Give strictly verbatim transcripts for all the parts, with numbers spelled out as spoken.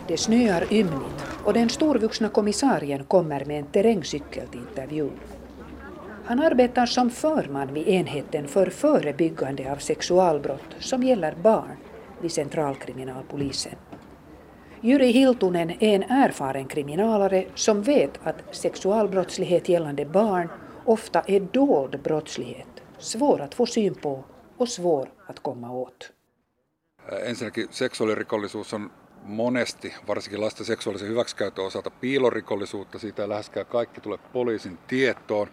Det snöar ymnigt och den storvuxna kommissarien kommer med en terrängcykel till intervjun. Han arbetar som förman vid enheten för förebyggande av sexualbrott som gäller barn vid centralkriminalpolisen. Jyri Hiltunen är en erfaren kriminalare som vet att sexualbrottslighet gällande barn ofta är dold brottslighet, svår att få syn på och svår att komma åt. Ensinnäkin seksuaalirikollisuus on monesti, varsinkin lasten seksuaalisen hyväksikäytön osalta, piilorikollisuutta. Siitä ei läheskään kaikki tule poliisin tietoon,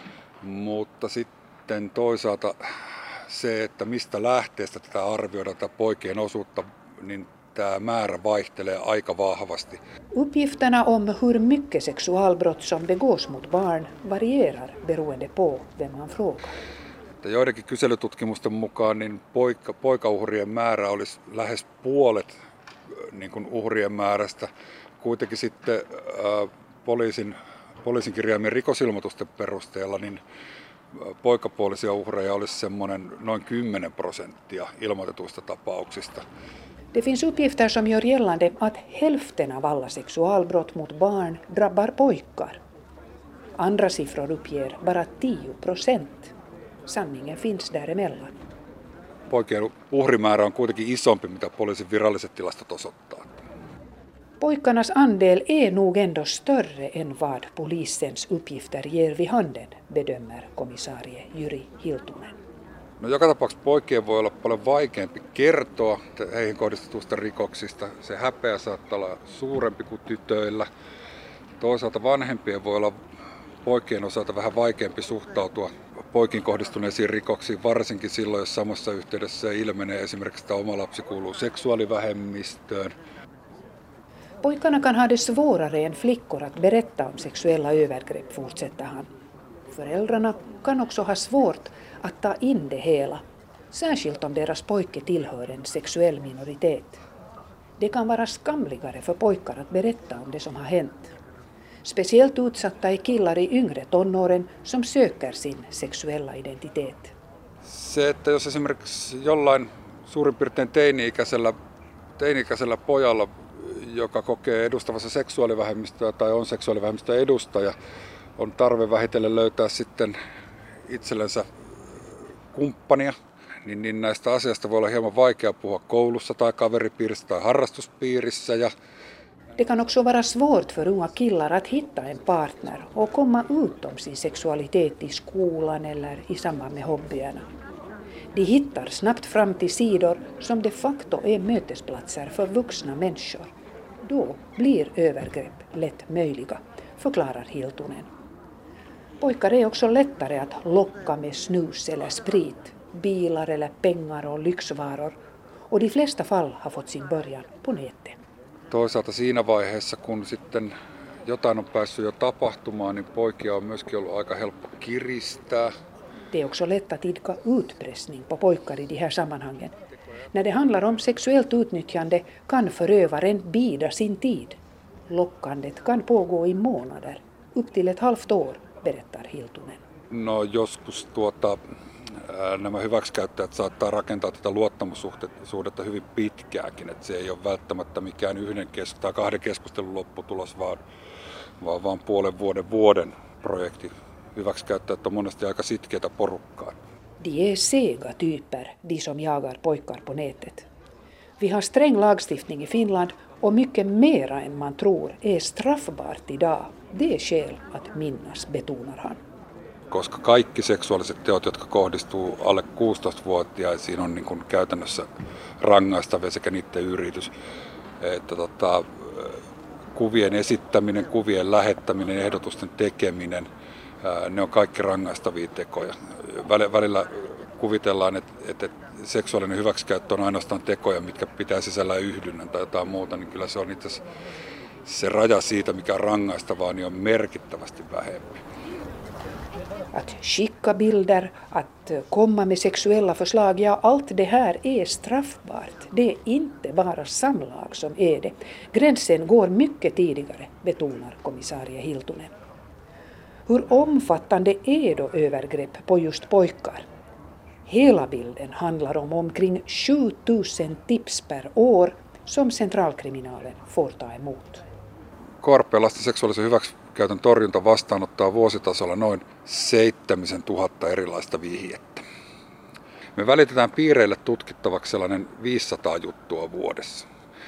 mutta sitten toisaalta se, että mistä lähteestä tätä arvioidaan, tätä poikien osuutta, niin tämä määrä vaihtelee aika vahvasti. Uppgifterna om hur mycket sexualbrott som begås mot barn varierar beroende på vem man frågar. Joidenkin kyselytutkimusten mukaan niin poika, poikauhrien määrä olisi lähes puolet niin kuin uhrien määrästä. Kuitenkin sitten ää, poliisin, poliisin kirjaamien rikosilmoitusten perusteella niin poikapuolisia uhreja olisi semmoinen noin kymmenen prosenttia ilmoitetuista tapauksista. Det finns uppgifter som gör gällande att hälften av alla sexualbrott mot barn drabbar pojkar. Andra siffror uppger bara tio procent. Sanningen finns däremellan. Poikien uhrimäärä on kuitenkin isompi, mitä poliisin viralliset tilastot osoittaa. Pojkarnas andel är nog ändå större än vad polisens uppgifter ger vid handen, bedömer kommissarie Jyri Hiltunen. No, joka tapauksessa poikien voi olla paljon vaikeampi kertoa heihin kohdistetuista rikoksista. Se häpeä saattaa olla suurempi kuin tytöillä. Toisaalta vanhempien voi olla poikien osalta vähän vaikeampi suhtautua poikiin kohdistuneisiin rikoksiin, varsinkin silloin, jos samassa yhteydessä ilmenee esimerkiksi, että oma lapsi kuuluu seksuaalivähemmistöön. Pojkarna kan ha det svårare än flickor att berätta om sexuella övergrepp, fortsätter han. Föräldrarna kan också ha svårt att ta in det hela, särskilt om deras pojke tillhör en sexuell minoritet. Det kan vara skamligare för pojkar att berätta om det som har hänt. Speciellt utsatta är killar i yngre tonåren som söker sin sexuella identitet. Se, että jos esimerkiksi jollain suurin piirtein teini-ikäisellä, teini-ikäisellä pojalla, joka kokee edustavansa seksuaalivähemmistöä tai on seksuaalivähemmistön edustaja, on tarve vähitellen löytää sitten itsellensä kumppania, niin, niin näistä asiasta voi olla hieman vaikea puhua koulussa tai kaveripiirissä tai harrastuspiirissä. Ja det kan också vara svårt för unga killar att hitta en partner och komma ut om sin sexualitet i skolan eller i samband med hobbyerna. De hittar snabbt fram till sidor som de facto är mötesplatser för vuxna människor. Då blir övergrepp lätt möjliga, förklarar Hiltunen. Pojkar är också lättare att locka med snus eller sprit, bilar eller pengar och lyxvaror, och de flesta fall har fått sin början på nätet. Toisaalta siinä vaiheessa, kun sitten jotain on päässyt jo tapahtumaan, niin poikia on myöskin ollut aika helppo kiristää. Det är också lätt att idka utpressning på pojkar i de här sammanhangen. När det handlar om sexuellt utnyttjande kan förövaren bida sin tid. Lockandet kan pågå i månader, upp till ett halvt år, berättar Hiltunen. No joskus tuota, nämä hyväksikäyttäjät saattaa rakentaa tätä luottamussuhdetta hyvin pitkääkin, että se ei ole välttämättä mikään yhden kes- tai kahden keskustelun lopputulos, vaan, vaan, vaan puolen vuoden vuoden projekti. Hyväksikäyttäjät on monesti aika sitkeitä porukkaa. De är sega typer, de som jagar pojkar på nätet. Vi har sträng lagstiftning i Finland och mycket mera än man tror är straffbart idag. Det är skäl att minnas, betonar han. Koska kaikki seksuaaliset teot, jotka kohdistuu alle kuusitoistavuotiaisiin, on niin kuin käytännössä rangaistavia sekä niiden yritys. Että tota, kuvien esittäminen, kuvien lähettäminen, ehdotusten tekeminen, ne on kaikki rangaistavia tekoja. Välillä kuvitellaan, että, että seksuaalinen hyväksikäyttö on ainoastaan tekoja, mitkä pitää sisällä yhdynnän tai jotain muuta, niin kyllä se on itse asiassa se raja siitä, mikä on rangaistavaa, niin on merkittävästi vähempi. Att skicka bilder, att komma med sexuella förslag, ja allt det här är straffbart. Det är inte bara samlag som är det. Gränsen går mycket tidigare, betonar kommissarie Hiltunen. Hur omfattande är då övergrepp på just pojkar? Hela bilden handlar om omkring sju tusen tips per år som centralkriminalen får ta emot. K R P lasten seksuaalisen hyväksikäytön torjunta vastaanottaa vuositasolla noin seitsemisen tuhatta erilaista vihjettä. Me välitetään piireille tutkittavaksi sellainen viisisataa juttua vuodessa.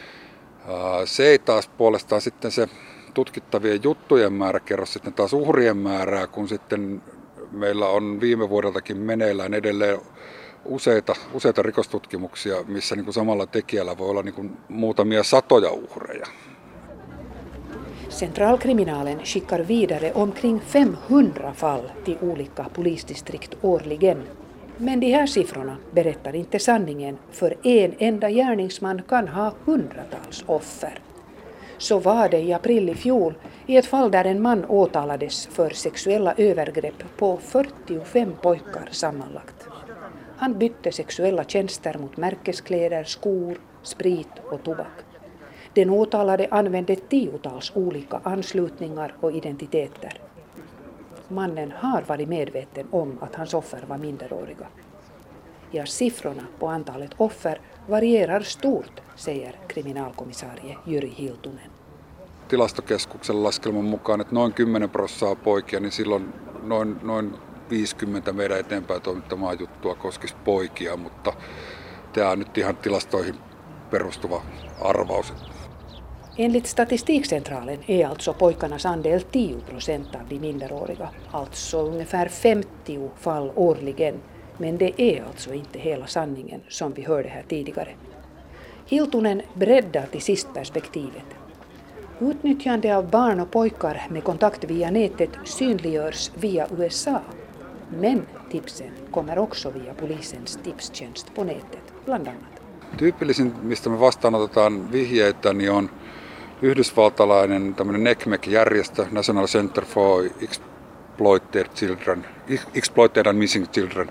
Se ei taas puolestaan sitten se tutkittavien juttujen määrä kerro sitten taas uhrien määrää, kun sitten meillä on viime vuodeltakin meneillään edelleen useita, useita rikostutkimuksia, missä niin kuin samalla tekijällä voi olla niin kuin muutamia satoja uhreja. Centralkriminalen skickar vidare omkring femhundra fall till olika polisdistrikt årligen. Men de här siffrorna berättar inte sanningen, för en enda gärningsman kan ha hundratals offer. Så var det i april i fjol i ett fall där en man åtalades för sexuella övergrepp på fyrtiofem pojkar sammanlagt. Han bytte sexuella tjänster mot märkeskläder, skor, sprit och tobak. Den åtalade använde tiotals olika anslutningar och identiteter. Mannen har varit medveten om att hans offer var minderåriga. Ja, siffrorna på antalet offer varierar stort, säger kriminalkommissarie Jyri Hiltunen. Tilastokeskuksen laskelman mukaan, että noin kymmenen prosenttia poikia, niin silloin noin, noin viisikymmentä meidän eteenpäin toimittamaa juttua koskisi poikia, mutta tämä on nyt ihan tilastoihin perustuva arvaus. Enligt Statistikcentralen är alltså pojkarnas andel tio procent av de minderåriga, alltså ungefär femtio fall årligen. Men det är alltså inte hela sanningen som vi hörde här tidigare. Hiltunen breddar till sist perspektivet. Utnyttjande av barn och pojkar med kontakt via nätet synliggörs via U S A. Men tipsen kommer också via polisens tipstjänst på nätet, bland annat. Tyypillisin, mistä me vastaanotetaan vihjeitä, niin on yhdysvaltalainen tämmöinen N C M E C-järjestö, National Center for Exploited Children, Exploited and Missing Children.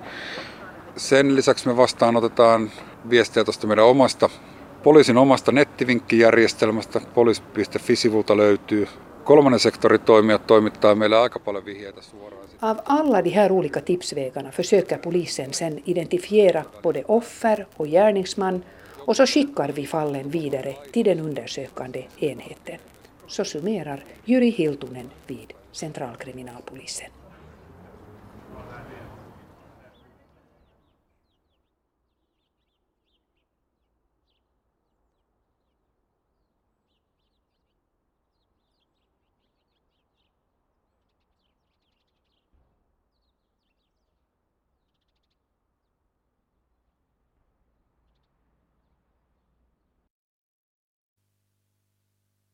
Sen lisäksi me vastaanotetaan viestejä tuosta meidän omasta, poliisin omasta nettivinkkijärjestelmästä, poliisi piste fi-sivulta löytyy. Kolmannen sektorin toimijat toimittaa meille aika paljon vihjeitä suoraan. Av alla de här olika tipsvägarna försöker polisen sen identifiera både offer och gärningsman, och så skickar vi fallen vidare till den undersökande enheten. Så summerar Jyri Hiltunen vid Centralkriminalpolisen.